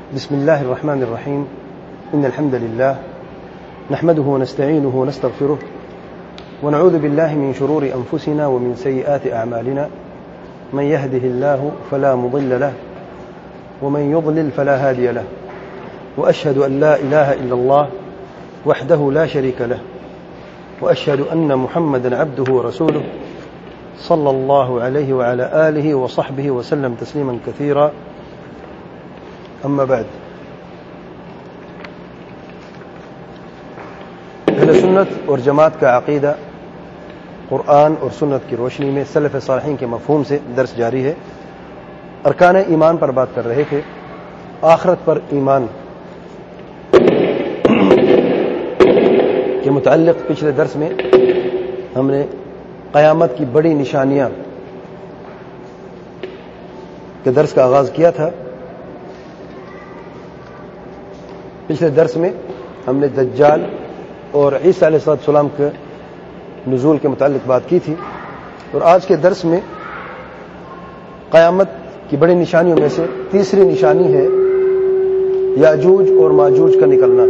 بسم الله الرحمن الرحيم. إن الحمد لله نحمده ونستعينه ونستغفره ونعوذ بالله من شرور أنفسنا ومن سيئات أعمالنا. من يهده الله فلا مضل له ومن يضلل فلا هادي له. وأشهد أن لا إله إلا الله وحده لا شريك له وأشهد أن محمدا عبده ورسوله صلى الله عليه وعلى آله وصحبه وسلم تسليما كثيرا. أما بعد، اہل سنت اور جماعت کا عقیدہ قرآن اور سنت کی روشنی میں سلف صالحین کے مفہوم سے درس جاری ہے. ارکان ایمان پر بات کر رہے تھے. آخرت پر ایمان کے متعلق پچھلے درس میں ہم نے قیامت کی بڑی نشانیاں کے درس کا آغاز کیا تھا. پچھلے درس میں ہم نے دجال اور عیسیٰ علیہ السلام کے نزول کے متعلق بات کی تھی، اور آج کے درس میں قیامت کی بڑی نشانیوں میں سے تیسری نشانی ہے یاجوج اور ماجوج کا نکلنا.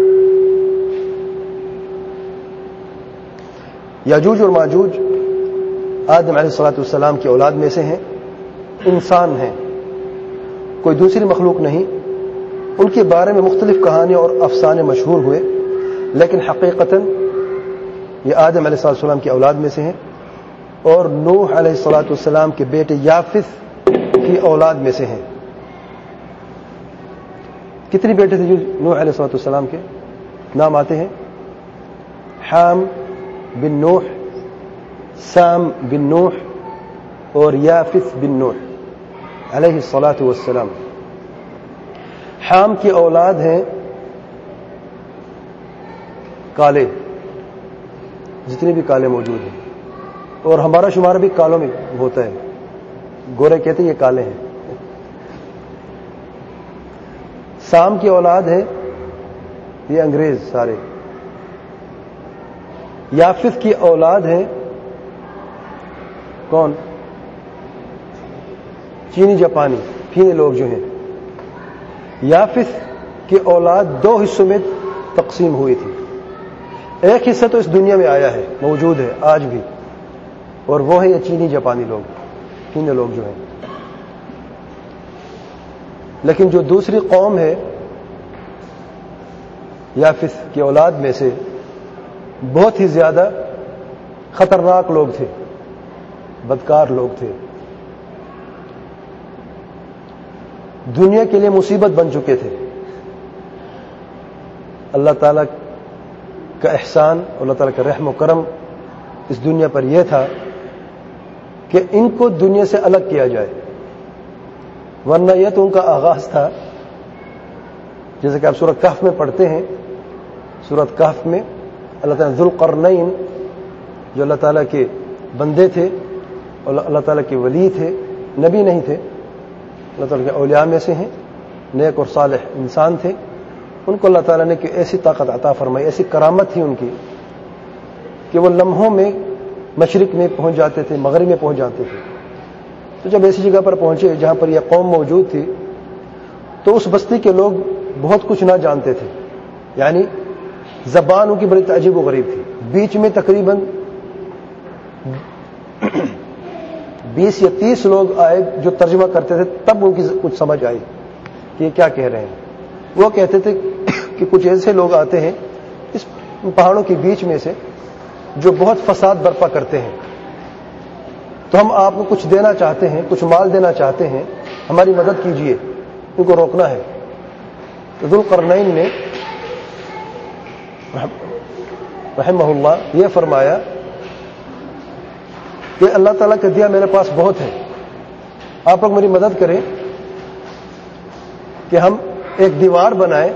یاجوج اور ماجوج آدم علیہ السلام کی اولاد میں سے ہیں، انسان ہیں، کوئی دوسری مخلوق نہیں. ان کے بارے میں مختلف کہانیاں اور افسانے مشہور ہوئے، لیکن حقیقتاً یہ آدم علیہ السلام کی اولاد میں سے ہیں اور نوح علیہ السلام کے بیٹے یافث کی اولاد میں سے ہیں. کتنے بیٹے تھے جو نوح علیہ السلام کے نام آتے ہیں؟ حام بن نوح، سام بن نوح اور یافث بن نوح علیہ السلام. حام کی اولاد ہیں کالے، جتنے بھی کالے موجود ہیں، اور ہمارا شمار بھی کالوں میں ہوتا ہے. گورے کہتے ہیں یہ کالے ہیں. سام کی اولاد ہے یہ انگریز سارے. یافث کی اولاد ہے کون؟ چینی جاپانی پھینے لوگ جو ہیں. یافث کی اولاد دو حصوں میں تقسیم ہوئی تھی. ایک حصہ تو اس دنیا میں آیا ہے، موجود ہے آج بھی، اور وہ ہے یہ چینی جاپانی لوگ، پھینے لوگ جو ہیں. لیکن جو دوسری قوم ہے یافث کی اولاد میں سے، بہت ہی زیادہ خطرناک لوگ تھے، بدکار لوگ تھے، دنیا کے لیے مصیبت بن چکے تھے. اللہ تعالیٰ کا احسان، اللہ تعالیٰ کا رحم و کرم اس دنیا پر یہ تھا کہ ان کو دنیا سے الگ کیا جائے، ورنہ یہ تو ان کا آغاز تھا. جیسے کہ آپ سورۃ کہف میں پڑھتے ہیں، سورۃ کہف میں اللہ تعالیٰ ذوالقرنین جو اللہ تعالیٰ کے بندے تھے اور اللہ تعالیٰ کے ولی تھے، نبی نہیں تھے، اللہ تعالیٰ کے اولیاء میں سے ہیں، نیک اور صالح انسان تھے. ان کو اللہ تعالیٰ نے کہ ایسی طاقت عطا فرمائی، ایسی کرامت تھی ان کی کہ وہ لمحوں میں مشرق میں پہنچ جاتے تھے، مغرب میں پہنچ جاتے تھے. تو جب ایسی جگہ پر پہنچے جہاں پر یہ قوم موجود تھی، تو اس بستی کے لوگ بہت کچھ نہ جانتے تھے. یعنی زبان ان کی بڑی عجیب و غریب تھی. بیچ میں تقریباً 20 یا 30 لوگ آئے جو ترجمہ کرتے تھے، تب ان کی کچھ سمجھ آئی کہ یہ کیا کہہ رہے ہیں. وہ کہتے تھے کہ کچھ ایسے لوگ آتے ہیں اس پہاڑوں کے بیچ میں سے جو بہت فساد برپا کرتے ہیں، تو ہم آپ کو کچھ دینا چاہتے ہیں، کچھ مال دینا چاہتے ہیں، ہماری مدد کیجیے، ان کو روکنا ہے. تو ذوالقرنین نے رحمہ اللہ یہ فرمایا کہ اللہ تعالیٰ کا دیا میرے پاس بہت ہے، آپ لوگ میری مدد کریں کہ ہم ایک دیوار بنائیں،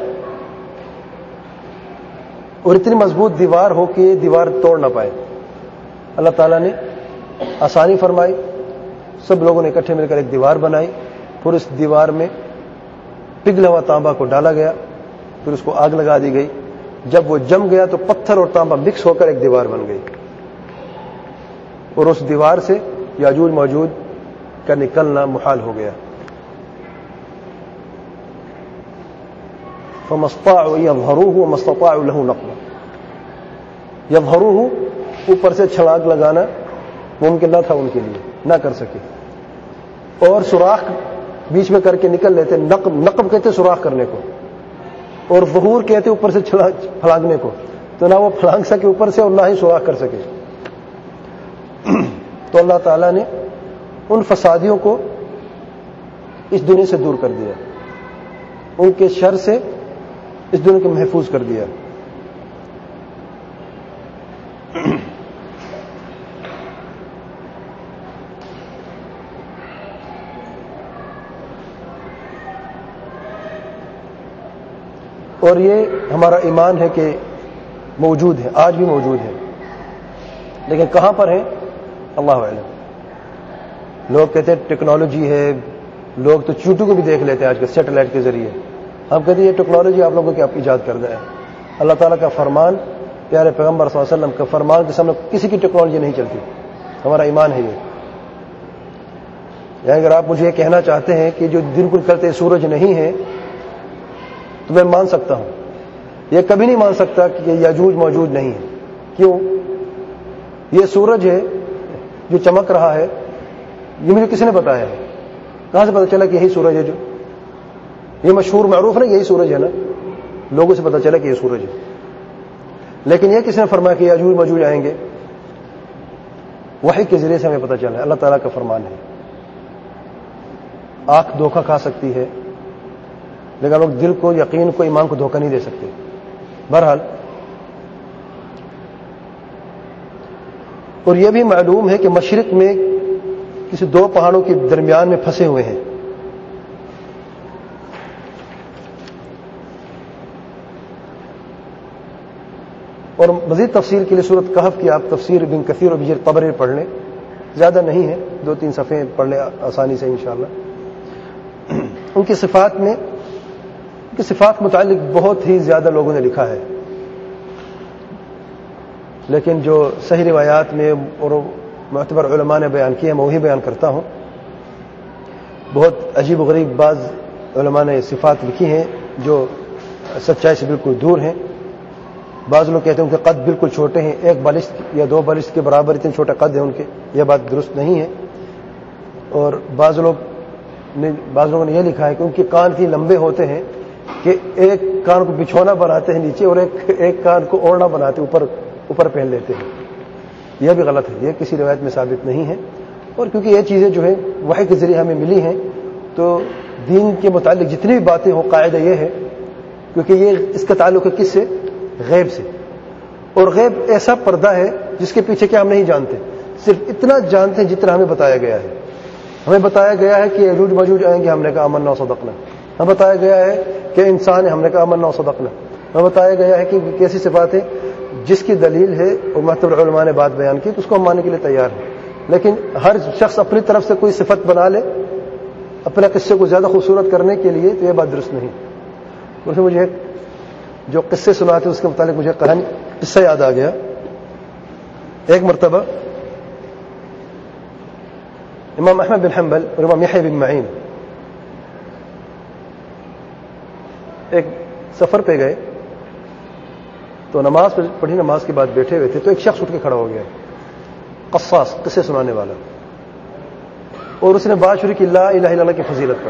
اور اتنی مضبوط دیوار ہو کہ یہ دیوار توڑ نہ پائے. اللہ تعالیٰ نے آسانی فرمائی. سب لوگوں نے اکٹھے مل کر ایک دیوار بنائی. پھر اس دیوار میں پگھلا ہوا تانبا کو ڈالا گیا، پھر اس کو آگ لگا دی گئی. جب وہ جم گیا تو پتھر اور تانبا مکس ہو کر ایک دیوار بن گئی، اور اس دیوار سے یاجوج ماجوج کا نکلنا محال ہو گیا. فما استطاعوا ان يظهروه وما استطاعوا له نقبا. يظهروه اوپر سے چھلانگ لگانا ممکن نہ تھا ان کے لیے, نہ کر سکے, اور سوراخ بیچ میں کر کے نکل لیتے. نقب کہتے سوراخ کرنے کو, اور ظہور کہتے اوپر سے پھلانگنے کو. تو نہ وہ پھلانگ سکے اوپر سے اور نہ ہی سوراخ کر سکے. تو اللہ تعالیٰ نے ان فسادیوں کو اس دنیا سے دور کر دیا, ان کے شر سے اس دنیا کو محفوظ کر دیا. اور یہ ہمارا ایمان ہے کہ موجود ہے, آج بھی موجود ہے, لیکن کہاں پر ہے اللہ اعلم. لوگ کہتے ہیں ٹیکنالوجی ہے, لوگ تو چیوٹو کو بھی دیکھ لیتے ہیں آج کل سیٹلائٹ کے ذریعے. ہم کہتے ہیں یہ ٹیکنالوجی آپ لوگوں کی آپ ایجاد کردہ ہے. اللہ تعالیٰ کا فرمان, پیارے پیغمبر صلی اللہ علیہ وسلم کا فرمان کے سامنے کسی کی ٹیکنالوجی نہیں چلتی. ہمارا ایمان ہے یہ. یعنی اگر آپ مجھے یہ کہنا چاہتے ہیں کہ جو دن کو نکلتے سورج نہیں ہے تو میں مان سکتا ہوں. یہ کبھی نہیں مان سکتا کہ یاجوج موجود نہیں ہے. کیوں؟ یہ سورج ہے جو چمک رہا ہے, یہ مجھے کسی نے بتایا ہے. کہاں سے پتا چلا کہ یہی سورج ہے؟ جو یہ مشہور معروف نا, یہی سورج ہے نا, لوگوں سے پتا چلا کہ یہ سورج ہے. لیکن یہ کس نے فرمایا کہ یاجوج موجود آئیں گے؟ وحی کے ذریعے سے ہمیں پتا چلا ہے. اللہ تعالیٰ کا فرمان ہے. آنکھ دھوکہ کھا سکتی ہے, لیکن لوگ دل کو, یقین کو, ایمان کو دھوکہ نہیں دے سکتے. بہرحال, اور یہ بھی معلوم ہے کہ مشرق میں کسی دو پہاڑوں کے درمیان میں پھنسے ہوئے ہیں. اور مزید تفصیل کے لیے سورۃ کہف کی آپ تفسیر ابن کثیر اور ابن طبری پڑھ لیں. زیادہ نہیں ہے, 2-3 صفحے پڑھ لیں آسانی سے انشاءاللہ. ان کی صفات میں, ان کی صفات متعلق بہت ہی زیادہ لوگوں نے لکھا ہے, لیکن جو صحیح روایات میں اور معتبر علماء نے بیان کیے ہیں میں وہی بیان کرتا ہوں. بہت عجیب و غریب بعض علماء نے صفات لکھی ہیں جو سچائی سے بالکل دور ہیں. بعض لوگ کہتے ہیں ان کے قد بالکل چھوٹے ہیں, 1 بالشت یا 2 بالشت کے برابر اتنے چھوٹے قد ہیں ان کے. یہ بات درست نہیں ہے. اور بعض لوگوں نے یہ لکھا ہے کہ ان کے کان اتنے لمبے ہوتے ہیں کہ ایک کان کو بچھونا بناتے ہیں نیچے اور ایک کان کو اوڑھنا بناتے اوپر پہن لیتے ہیں. یہ بھی غلط ہے, یہ کسی روایت میں ثابت نہیں ہے. اور کیونکہ یہ چیزیں جو ہیں وحی کے ذریعے ہمیں ملی ہیں, تو دین کے متعلق جتنی بھی باتیں ہوں قاعدہ یہ ہے, کیونکہ یہ اس کا تعلق ہے کس سے؟ غیب سے. اور غیب ایسا پردہ ہے جس کے پیچھے کیا ہم نہیں جانتے, صرف اتنا جانتے ہیں جتنا ہمیں بتایا گیا ہے. ہمیں بتایا گیا ہے کہ یاجوج ماجوج آئیں گے, ہم نے کہا آمنا وصدقنا. ہمیں بتایا گیا ہے کہ انسان ہے, ہم نے کہا آمنا وصدقنا. ہمیں بتایا گیا ہے کہ کیسی صفات ہے جس کی دلیل ہے اور معتبر علماء نے بات بیان کی تو اس کو ہم ماننے کے لیے تیار ہیں. لیکن ہر شخص اپنی طرف سے کوئی صفت بنا لے اپنے قصے کو زیادہ خوبصورت کرنے کے لیے, تو یہ بات درست نہیں. اسے مجھے جو قصے سناتے اس کے متعلق مجھے قصہ یاد آ گیا. ایک مرتبہ امام احمد بن حنبل اور امام یحییٰ بن معین ایک سفر پہ گئے, تو نماز پڑھی, نماز کے بعد بیٹھے ہوئے تھے, تو ایک شخص اٹھ کے کھڑا ہو گیا, قصاص, قصے سنانے والا, اور اس نے بات شروع کی لا الہ الا اللہ کی فضیلت پر,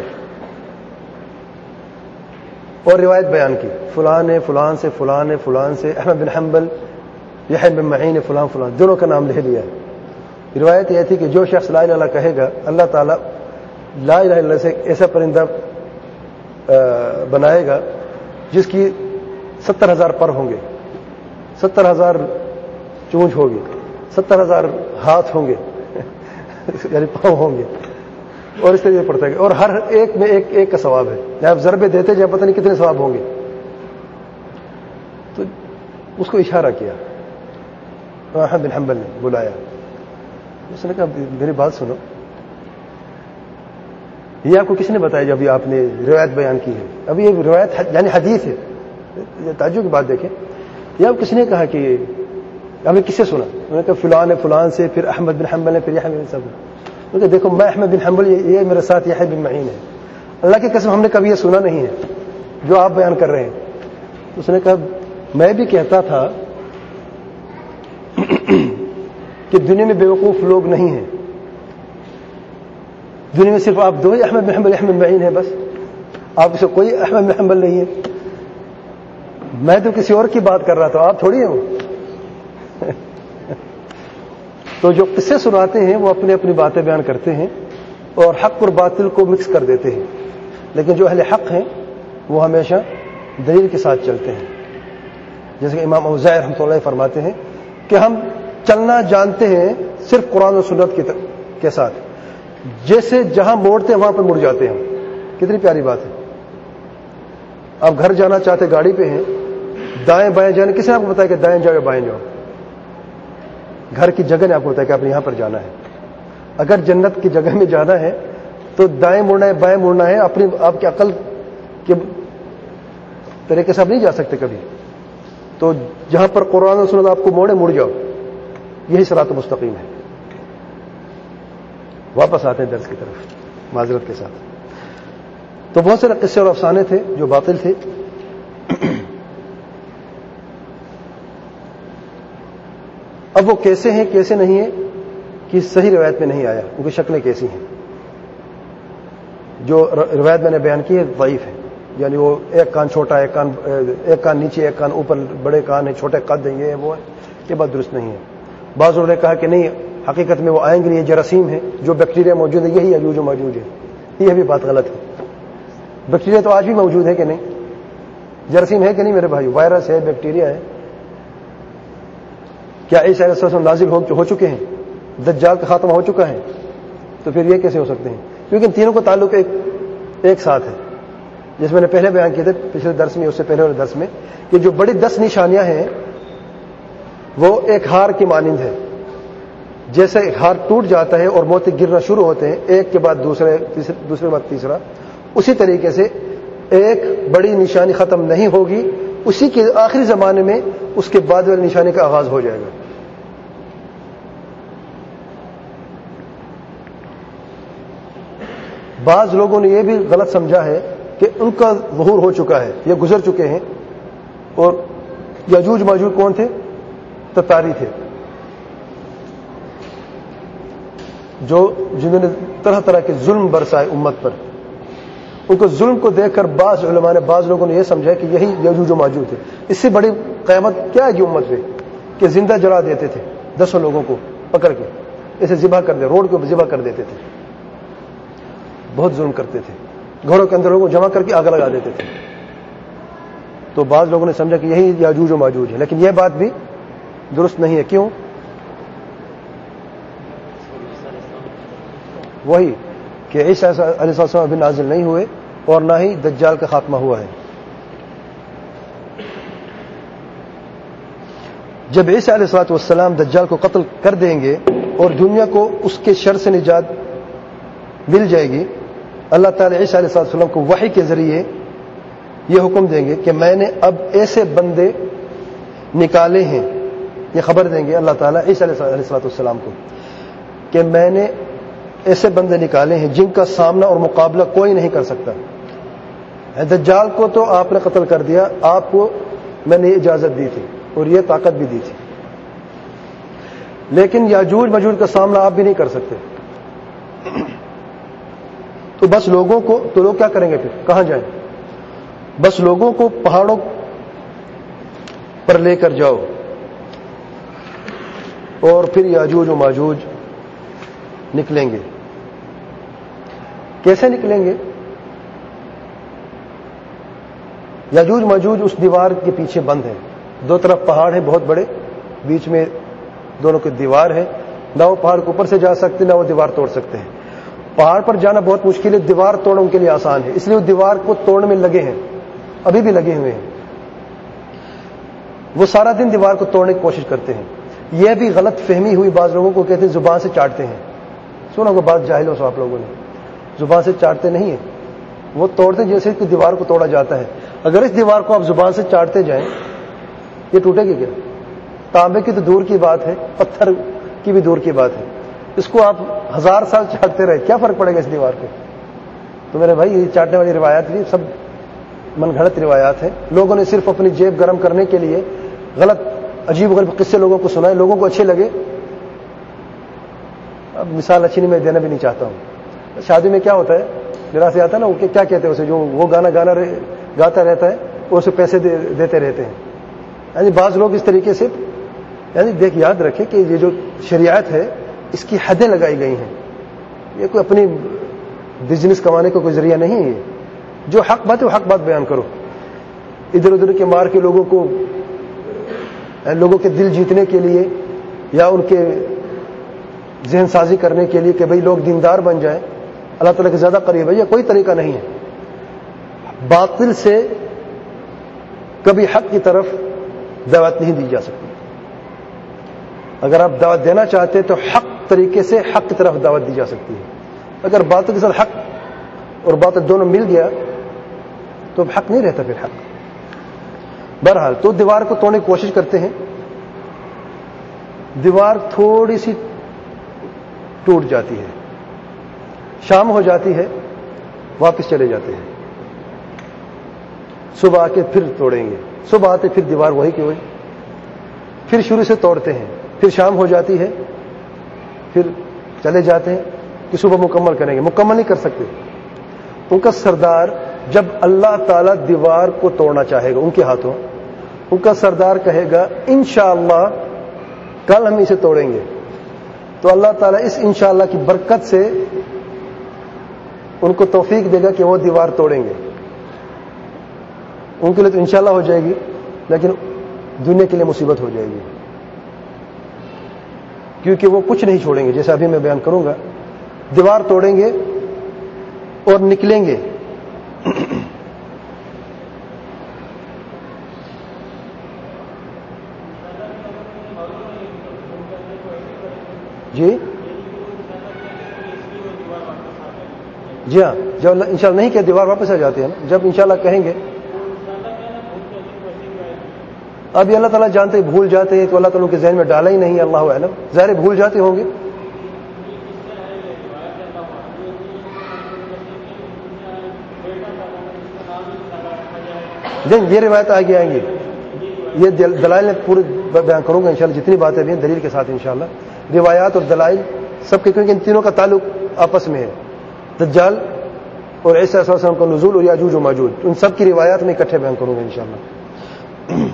اور روایت بیان کی فلان نے فلان سے, فلان نے فلان سے, احمد بن حنبل, یحییٰ بن معین, فلان فلان, دونوں کا نام لے لیا. روایت یہ تھی کہ جو شخص لا الہ الا اللہ کہے گا اللہ تعالیٰ لا الہ الا اللہ سے ایسا پرندہ بنائے گا جس کی 70,000 پر ہوں گے, 70,000 چونچ ہوگی, 70,000 ہاتھ ہوں گے یعنی پاؤں ہوں گے, اور اس طریقے پڑتا ہے. اور ہر ایک میں ایک کا ثواب ہے. جب ضربے دیتے جب پتہ نہیں کتنے ثواب ہوں گے. تو اس کو اشارہ کیا, احمد بن حنبل نے بلایا, اس نے کہا میری بات سنو, یہ آپ کو کس نے بتایا جب آپ نے روایت بیان کی ہے؟ ابھی یہ روایت یعنی حدیث ہے, تعجب کی بات دیکھیں. یہ آپ کس نے کہا کہ آپ نے کس سے سنا؟ انہوں نے کہا فلان ہے فلان سے, پھر احمد بن حنبل نے, پھر یحییٰ بن صاحب نے. دیکھو میں احمد بن حنبل, یہ میرے ساتھ یحییٰ بن معین ہے. اللہ کی قسم ہم نے کبھی یہ سنا نہیں ہے جو آپ بیان کر رہے ہیں. اس نے کہا میں بھی کہتا تھا کہ دنیا میں بیوقوف لوگ نہیں ہیں، دنیا میں صرف آپ دو ہی احمد بن حنبل احمد معین ہیں، بس آپ سے کوئی احمد بن حنبل نہیں ہے. میں تو کسی اور کی بات کر رہا تھا، آپ تھوڑی ہوں. تو جو قصے سناتے ہیں وہ اپنی اپنی باتیں بیان کرتے ہیں اور حق اور باطل کو مکس کر دیتے ہیں، لیکن جو اہل حق ہیں وہ ہمیشہ دلیل کے ساتھ چلتے ہیں. جیسے کہ امام اوزاعی رحمۃ اللہ فرماتے ہیں کہ ہم چلنا جانتے ہیں صرف قرآن و سنت کے ساتھ، جیسے جہاں موڑتے ہیں وہاں پر مڑ جاتے ہیں. کتنی پیاری بات ہے. آپ گھر جانا چاہتے گاڑی پہ ہیں، دائیں بائیں جانے، کسی نے آپ کو بتایا کہ دائیں جاؤ یا بائیں جاؤ؟ گھر کی جگہ نے آپ کو بتایا کہ آپ نے یہاں پر جانا ہے. اگر جنت کی جگہ میں جانا ہے تو دائیں مڑنا ہے بائیں مڑنا ہے، اپنی آپ کی عقل کے طریقے سے آپ نہیں جا سکتے کبھی. تو جہاں پر قرآن و سنت آپ کو موڑے مڑ جاؤ، یہی صراط مستقیم ہے. واپس آتے ہیں درس کی طرف معذرت کے ساتھ. تو بہت سارے قصے اور افسانے تھے جو باطل تھے. اب وہ کیسے ہیں کیسے نہیں ہیں کہ صحیح روایت میں نہیں آیا، ان کی شکلیں کیسی ہیں. جو روایت میں نے بیان کی ہے ضعیف ہے، یعنی وہ ایک کان چھوٹا، ایک کان نیچے، ایک کان اوپر، بڑے کان ہیں، چھوٹے قد ہیں، یہ وہ ہے، یہ بات درست نہیں ہے. بعض لوگوں نے کہا کہ نہیں، حقیقت میں وہ آئیں گے، یہ جراثیم ہیں، جو بیکٹیریا موجود ہے یہی یاجوج و ماجوج ہے. یہ بھی بات غلط ہے. بیکٹیریا تو آج بھی موجود ہے کہ نہیں؟ جراثیم ہے کہ نہیں میرے بھائی؟ وائرس ہے، بیکٹیریا ہے. کیا عیسیٰ علیہ السلام نازل ہو چکے ہیں؟ دجال کا خاتمہ ہو چکا ہے؟ تو پھر یہ کیسے ہو سکتے ہیں؟ کیونکہ ان تینوں کا تعلق ایک ساتھ ہے. جس میں نے پہلے بیان کیے تھے پچھلے درس میں، اس سے پہلے والے درس میں، کہ جو بڑی 10 نشانیاں ہیں وہ ایک ہار کی مانند ہے. جیسے ایک ہار ٹوٹ جاتا ہے اور موتی گرنا شروع ہوتے ہیں ایک کے بعد دوسرے کے بعد تیسرا، اسی طریقے سے ایک بڑی نشانی ختم نہیں ہوگی، اسی کے آخری زمانے میں اس کے بعد والی نشانی کا آغاز ہو جائے گا. بعض لوگوں نے یہ بھی غلط سمجھا ہے کہ ان کا ظہور ہو چکا ہے، یہ گزر چکے ہیں. اور یاجوج ماجوج کون تھے؟ تتاری تھے، جنہوں نے طرح طرح کے ظلم برسائے امت پر. ان کو ظلم کو دیکھ کر بعض علماء نے، بعض لوگوں نے یہ سمجھا کہ یہی یاجوج و ماجوج تھے. اس سے بڑی قیامت کیا ہے کہ امت پہ کہ زندہ جلا دیتے تھے 10 لوگوں کو پکڑ کے، اسے ذبح کر دے، روڈ کو ذبح کر دیتے تھے. بہت ظلم کرتے تھے، گھروں کے اندر لوگوں کو جمع کر کے آگ لگا دیتے تھے. تو بعض لوگوں نے سمجھا کہ یہی یاجوج و ماجوج ہے، لیکن یہ بات بھی درست نہیں ہے. کیوں؟ وہی کہ عیسیٰ علیہ السلام ابھی نازل نہیں ہوئے اور نہ ہی دجال کا خاتمہ ہوا ہے. جب عیسیٰ علیہ السلام دجال کو قتل کر دیں گے اور دنیا کو اس کے شر سے نجات مل جائے گی، اللہ تعالیٰ عیسیٰ علیہ السلام کو وحی کے ذریعے یہ حکم دیں گے کہ میں نے اب ایسے بندے نکالے ہیں. یہ خبر دیں گے اللہ تعالیٰ عیسیٰ علیہ السلام کو کہ میں نے ایسے بندے نکالے ہیں جن کا سامنا اور مقابلہ کوئی نہیں کر سکتا. دجال کو تو آپ نے قتل کر دیا، آپ کو میں نے اجازت دی تھی اور یہ طاقت بھی دی تھی، لیکن یاجوج ماجوج کا سامنا آپ بھی نہیں کر سکتے. تو بس لوگوں کو، تو لوگ کیا کریں گے؟ پھر کہاں جائیں؟ بس لوگوں کو پہاڑوں پر لے کر جاؤ اور پھر یاجوج و ماجوج نکلیں گے. کیسے نکلیں گے؟ یاجوج ماجوج اس دیوار کے پیچھے بند ہیں. 2 طرف پہاڑ ہیں بہت بڑے، بیچ میں دونوں کی دیوار ہے. نہ وہ پہاڑ کے اوپر سے جا سکتے نہ وہ دیوار توڑ سکتے ہیں. پہاڑ پر جانا بہت مشکل ہے، دیوار توڑنا ان کے لیے آسان ہے، اس لیے وہ دیوار کو توڑنے میں لگے ہیں، ابھی بھی لگے ہوئے ہیں. وہ سارا دن دیوار کو توڑنے کی کوشش کرتے ہیں. یہ بھی غلط فہمی ہوئی بعض لوگوں کو، کہتے ہیں زبان سے چاٹتے ہیں. سنا کو بات جاہلوں سے آپ لوگوں نے، زبان سے چاٹتے نہیں ہیں، وہ توڑتے جیسے کہ دیوار کو توڑا جاتا ہے. اگر اس دیوار کو آپ زبان سے چاٹتے جائیں یہ ٹوٹے گی کیا؟ تانبے کی تو دور کی بات ہے، پتھر کی بھی دور کی بات ہے. اس کو آپ 1000 سال چاٹتے رہے، کیا فرق پڑے گا اس دیوار کو؟ تو میرے بھائی یہ چاٹنے والی روایات بھی سب من گھڑت روایات ہیں. لوگوں نے صرف اپنی جیب گرم کرنے کے لیے غلط عجیب و غریب قصے لوگوں کو سنائے, لوگوں کو اچھے لگے. اب مثال اچھی نہیں میں دینا بھی نہیں چاہتا ہوں. شادی میں کیا ہوتا ہے, میرا سے آتا ہے نا, وہ کیا کہتے ہیں اسے, جو وہ گانا گاتا رہتا ہے اور اسے پیسے دیتے رہتے ہیں. یعنی بعض لوگ اس طریقے سے, یعنی دیکھ یاد رکھیں کہ یہ جو شریعت ہے اس کی حدیں لگائی گئی ہیں. یہ کوئی اپنی بزنس کمانے کا کوئی ذریعہ نہیں ہے. جو حق بات ہے وہ حق بات بیان کرو. ادھر ادھر کے مار کے لوگوں کے دل جیتنے کے لیے یا ان کے ذہن سازی کرنے کے لیے کہ بھئی لوگ دیندار بن جائیں, اللہ تعالیٰ کے زیادہ قریب ہے, یہ کوئی طریقہ نہیں ہے. باطل سے کبھی حق کی طرف دعوت نہیں دی جا سکتی. اگر آپ دعوت دینا چاہتے ہیں تو حق طریقے سے حق کی طرف دعوت دی جا سکتی ہے. اگر باطل کے ساتھ حق اور باطل دونوں مل گیا تو اب حق نہیں رہتا پھر حق. بہرحال تو دیوار کو توڑنے کی کوشش کرتے ہیں, دیوار تھوڑی سی ٹوٹ جاتی ہے, شام ہو جاتی ہے, واپس چلے جاتے ہیں. صبح آ کے پھر توڑیں گے, صبح آتے پھر دیوار وہی کی وہی, پھر شروع سے توڑتے ہیں, پھر شام ہو جاتی ہے, پھر چلے جاتے ہیں کہ صبح مکمل کریں گے. مکمل نہیں کر سکتے. ان کا سردار جب اللہ تعالیٰ دیوار کو توڑنا چاہے گا ان کے ہاتھوں, ان کا سردار کہے گا انشاءاللہ کل ہم اسے توڑیں گے, تو اللہ تعالیٰ اس انشاءاللہ کی برکت سے ان کو توفیق دے گا کہ وہ دیوار توڑیں گے. ان کے لیے تو انشاءاللہ ہو جائے گی, لیکن دنیا کے لیے مصیبت ہو جائے گی, کیونکہ وہ کچھ نہیں چھوڑیں گے. جیسے ابھی میں بیان کروں گا, دیوار توڑیں گے اور نکلیں گے. جی ہاں, جب انشاءاللہ نہیں کہ دیوار واپس آ جاتے ہیں نا, جب انشاءاللہ کہیں گے. اب یہ اللہ تعالیٰ جانتے بھول جاتے ہیں, تو اللہ تعالیٰ کے ذہن میں ڈالا ہی نہیں, اللہ اعلم, ظاہر بھول جاتے ہوں گے. یہ روایت آگے آئیں گی, یہ دلائل پورے بیان کروں گا انشاءاللہ, جتنی باتیں بھی دلیل کے ساتھ انشاءاللہ. روایات اور دلائل سب کے, کیونکہ ان تینوں کا تعلق آپس میں ہے. دجال اور عیسیٰ علیہ السلام کا نزول اور یاجوج و ماجوج, ان سب کی روایات میں اکٹھے بیان کروں گا انشاءاللہ.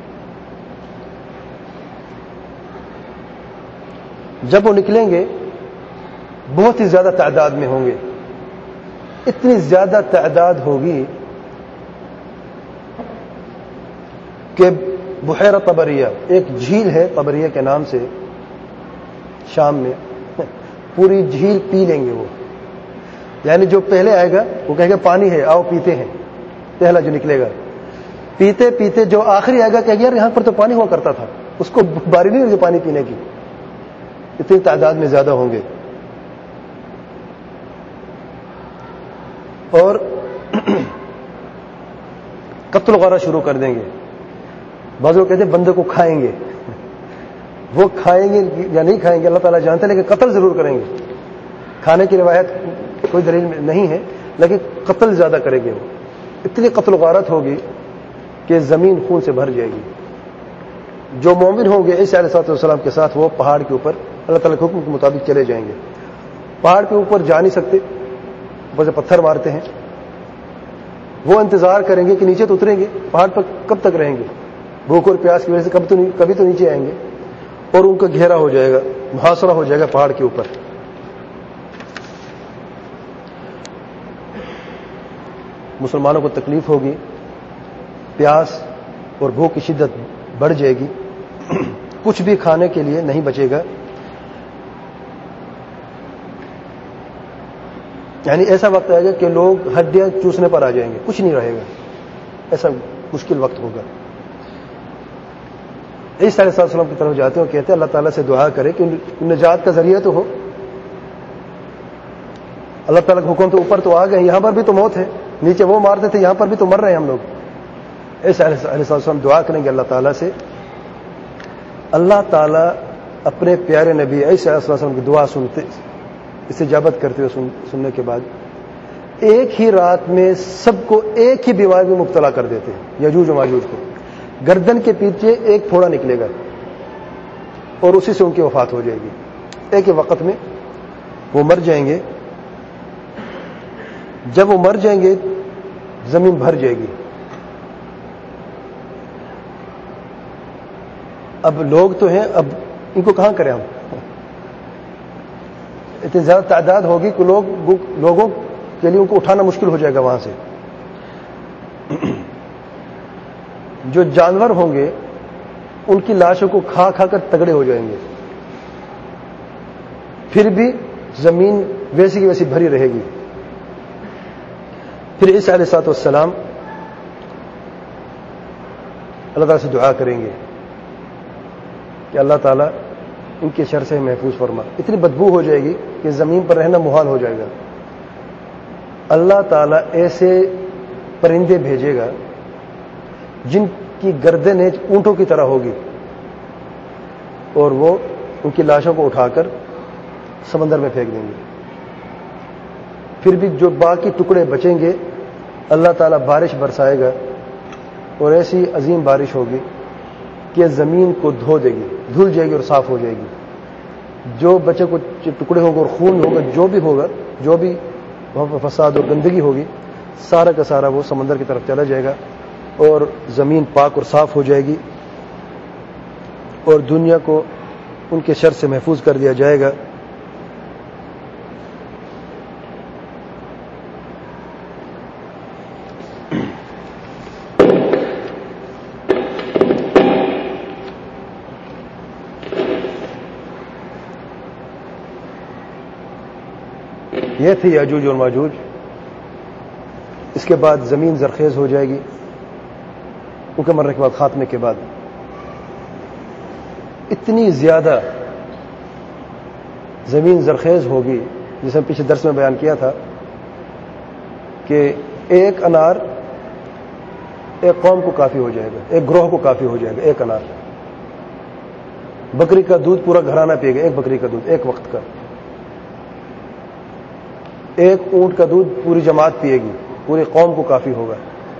جب وہ نکلیں گے بہت ہی زیادہ تعداد میں ہوں گے, اتنی زیادہ تعداد ہوگی کہ بحیرہ طبریہ, ایک جھیل ہے طبریہ کے نام سے شام میں, پوری جھیل پی لیں گے وہ. یعنی جو پہلے آئے گا وہ کہے گا پانی ہے, آؤ پیتے ہیں. پہلا جو نکلے گا پیتے پیتے, جو آخری آئے گا کہے گا یار یہاں پر تو پانی ہوا کرتا تھا, اس کو باری نہیں ہوگی پانی پینے کی. اتنی تعداد میں زیادہ ہوں گے. اور قتل وغیرہ شروع کر دیں گے. بعض لوگ کہتے ہیں بندے کو کھائیں گے, وہ کھائیں گے یا نہیں کھائیں گے اللہ تعالیٰ جانتے ہیں, لیکن قتل ضرور کریں گے. کھانے کی روایت کوئی دلیل نہیں ہے, لیکن قتل زیادہ کریں گے. وہ اتنی قتل غارت ہوگی کہ زمین خون سے بھر جائے گی. جو مومن ہوں گے عیسیٰ علیہ السلام کے ساتھ, وہ پہاڑ کے اوپر اللہ تعالیٰ کے حکم کے مطابق چلے جائیں گے. پہاڑ کے اوپر جا نہیں سکتے, بس پتھر مارتے ہیں. وہ انتظار کریں گے کہ نیچے تو اتریں گے, پہاڑ پر کب تک رہیں گے, بھوک اور پیاس کی وجہ سے کبھی تو نیچے آئیں گے, اور ان کا گھیرا ہو جائے گا, محاصرہ ہو جائے گا پہاڑ کے اوپر. مسلمانوں کو تکلیف ہوگی, پیاس اور بھوک کی شدت بڑھ جائے گی, کچھ بھی کھانے کے لیے نہیں بچے گا. یعنی ایسا وقت آئے گا کہ لوگ ہڈیاں چوسنے پر آ جائیں گے, کچھ نہیں رہے گا. ایسا مشکل وقت ہوگا. عیسیٰ علیہ السلام کی طرف جاتے ہیں اور کہتے ہیں اللہ تعالیٰ سے دعا کرے کہ نجات کا ذریعہ تو ہو. اللہ تعالیٰ کا حکم تو اوپر تو آ گئے, یہاں پر بھی تو موت ہے, نیچے وہ مارتے تھے, یہاں پر بھی تو مر رہے ہیں ہم لوگ. عیسیٰ علیہ السلام دعا کریں گے اللہ تعالیٰ سے. اللہ تعالیٰ اپنے پیارے نبی عیسیٰ علیہ السلام کی دعا سنتے, استجابت کرتے ہوئے سننے کے بعد ایک ہی رات میں سب کو ایک ہی بیماری میں مبتلا کر دیتے ہیں. یجوج و ماجوج کو گردن کے پیچھے ایک پھوڑا نکلے گا اور اسی سے ان کی وفات ہو جائے گی. ایک ہی وقت میں وہ مر جائیں گے. جب وہ مر جائیں گے زمین بھر جائے گی. اب لوگ تو ہیں, اب ان کو کہاں کریں ہم؟ اتنی زیادہ تعداد ہوگی کہ لوگوں کے لیے ان کو اٹھانا مشکل ہو جائے گا وہاں سے. جو جانور ہوں گے ان کی لاشوں کو کھا کھا کر تگڑے ہو جائیں گے, پھر بھی زمین ویسی کی ویسی بھری رہے گی. پھر عیسیٰ علیہ السلام اللہ تعالیٰ سے دعا کریں گے کہ اللہ تعالیٰ ان کے شر سے محفوظ فرما. اتنی بدبو ہو جائے گی کہ زمین پر رہنا محال ہو جائے گا. اللہ تعالیٰ ایسے پرندے بھیجے گا جن کی گردنیں اونٹوں کی طرح ہوگی, اور وہ ان کی لاشوں کو اٹھا کر سمندر میں پھینک دیں گے. پھر بھی جو باقی ٹکڑے بچیں گے اللہ تعالیٰ بارش برسائے گا, اور ایسی عظیم بارش ہوگی کہ زمین کو دھو دے گی, دھل جائے گی اور صاف ہو جائے گی. جو بچے کو ٹکڑے ہوں گے اور خون ہوگا, جو بھی وہاں پر فساد اور گندگی ہوگی, سارا کا سارا وہ سمندر کی طرف چلا جائے گا اور زمین پاک اور صاف ہو جائے گی, اور دنیا کو ان کے شر سے محفوظ کر دیا جائے گا. یہ تھی یاجوج اور ماجوج. اس کے بعد زمین زرخیز ہو جائے گی. ان کے مرنے کے بعد, خاتمے کے بعد اتنی زیادہ زمین زرخیز ہوگی, جسے ہم پیچھے درس میں بیان کیا تھا کہ ایک انار ایک قوم کو کافی ہو جائے گا, ایک گروہ کو کافی ہو جائے گا. ایک انار, بکری کا دودھ پورا گھرانہ پیے گا, ایک بکری کا دودھ ایک وقت کا. ایک اونٹ کا دودھ پوری جماعت پیے گی, پوری قوم کو کافی ہوگا.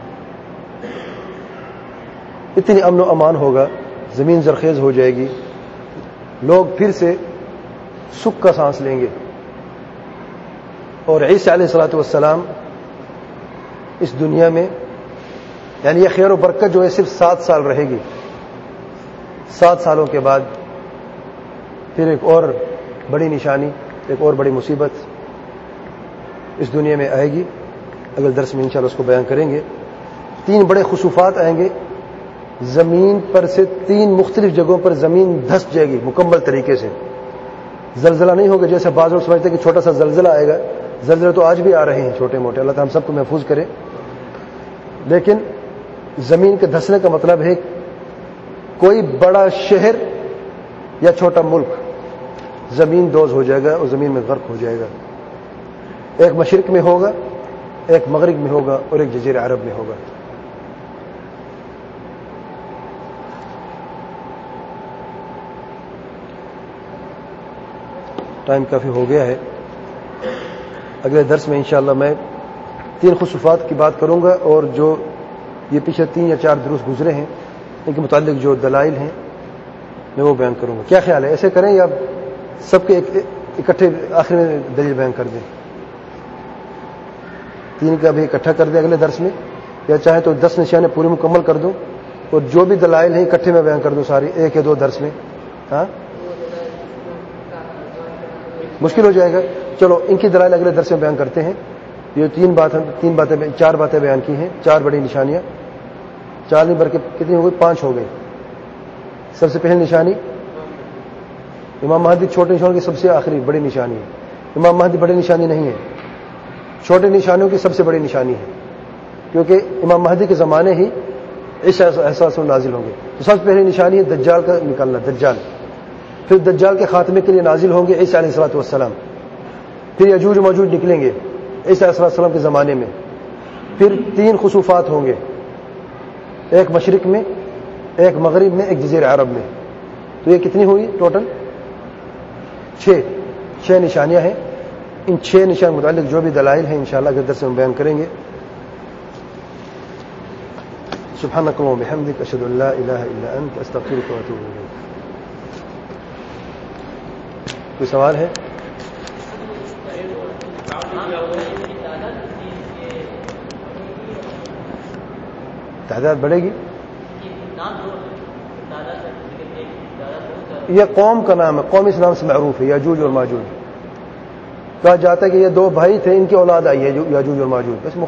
اتنی امن و امان ہوگا, زمین زرخیز ہو جائے گی, لوگ پھر سے سکھ کا سانس لیں گے. اور عیسیٰ علیہ السلام اس دنیا میں, یعنی یہ خیر و برکت جو ہے صرف 7 سال رہے گی. 7 سالوں کے بعد پھر ایک اور بڑی نشانی, ایک اور بڑی مصیبت اس دنیا میں آئے گی. اگلے درس میں انشاءاللہ اس کو بیان کریں گے. 3 بڑے خسوفات آئیں گے. زمین پر سے 3 مختلف جگہوں پر زمین دھس جائے گی مکمل طریقے سے. زلزلہ نہیں ہوگا جیسے بعض لوگ سمجھتے ہیں کہ چھوٹا سا زلزلہ آئے گا. زلزلے تو آج بھی آ رہے ہیں چھوٹے موٹے, اللہ تعالیٰ ہم سب کو محفوظ کرے. لیکن زمین کے دھسنے کا مطلب ہے کوئی بڑا شہر یا چھوٹا ملک زمین دوز ہو جائے گا اور زمین میں غرق ہو جائے گا. ایک مشرق میں ہوگا, ایک مغرب میں ہوگا, اور ایک جزیرہ عرب میں ہوگا. ٹائم کافی ہو گیا ہے. اگلے درس میں انشاءاللہ میں 3 خسوفات کی بات کروں گا, اور جو یہ پیچھے 3 یا 4 دروس گزرے ہیں ان کے متعلق جو دلائل ہیں میں وہ بیان کروں گا. کیا خیال ہے, ایسے کریں یا سب کے اکٹھے آخر میں دلیل بیان کر دیں؟ 3 کا بھی اکٹھا کر دیں اگلے درس میں, یا چاہے تو 10 نشانے پوری مکمل کر دوں اور جو بھی دلائل ہیں اکٹھے میں بیان کر دوں ساری, 1 یا 2 درس میں. ہاں مشکل ہو جائے گا. چلو ان کی دلائل اگلے درس میں بیان کرتے ہیں. یہ 4 باتیں بیان کی ہیں, 4 بڑی نشانیاں. 4 نہیں بلکہ کتنی ہو گئی, 5 ہو گئی. سب سے پہلی نشانی امام مہدی, چھوٹی نشانوں کی سب سے آخری بڑی نشانی ہے. امام مہدی بڑی نشانی نہیں ہے, چھوٹی نشانیوں کی سب سے بڑی نشانی ہے, کیونکہ امام مہدی کے زمانے ہی عیسیٰ احساس نازل ہوں گے. تو سب سے پہلی نشانی ہے دجال کا نکلنا, دجال. پھر دجال کے خاتمے کے لیے نازل ہوں گے عیسیٰ علیہ السلام. پھر یجوج و ماجوج نکلیں گے عیسیٰ علیہ السلام کے زمانے میں. پھر 3 خسوفات ہوں گے, ایک مشرق میں, ایک مغرب میں, ایک جزیرہ عرب میں. تو یہ کتنی ہوئی ٹوٹل؟ 6 نشانیاں ہیں. ان 6 نشان متعلق جو بھی دلائل ہیں انشاءاللہ اگر درس میں بیان کریں گے. سبحانک اللہم و بحمدک اشہد ان لا الہ الا انت استغفرک و اتوب الیک. کوئی سوال ہے؟ تعداد بڑھے گی؟ یہ قوم کا نام ہے، قوم اسلام سے معروف ہے، یاجوج اور ماجوج. کہا جاتا ہے کہ یہ 2 بھائی تھے، ان کی اولاد آئی ہے یاجوج اور ماجوج. بس